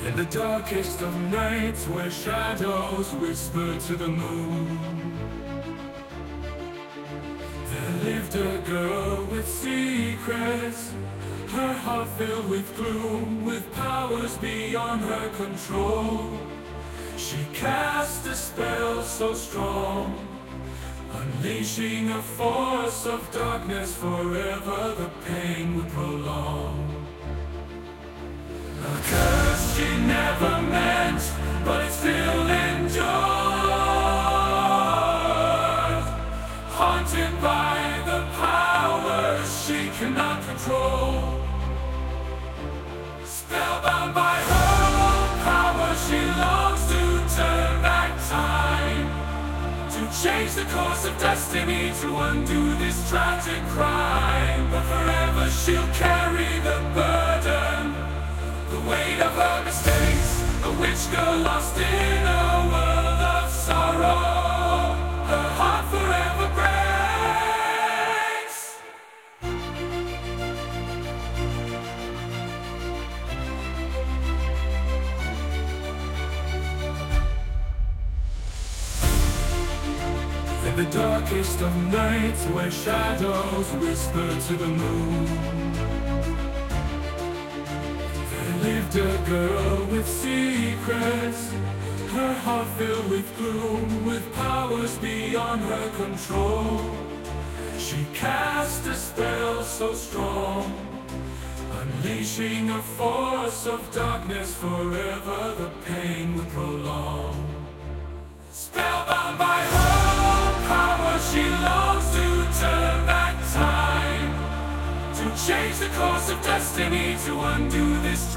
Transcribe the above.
In the darkest of nights, where shadows whisper to the moon, there lived a girl with secrets, her heart filled with gloom, with powers beyond her control. She cast a spell so strong, unleashing a force of darkness. Forever the pain would prolong. A curse she never meant, but it still endured, haunted by the powers she cannot control. Spellbound by her own power, she longs to turn back time, to change the course of destiny, to undo this tragic crime. But forever she'll carry the burden, the weight of her mistakes, a witch girl lost in a world of sorrow. Her heart forever breaks. In the darkest of nights, where shadows whisper to the moon, lived a girl with secrets, her heart filled with gloom, with powers beyond her control. She cast a spell so strong, unleashing a force of darkness. Forever the pain would prolong. Spellbound by her own power, she longs to turn back time, to change the course of destiny, to undo this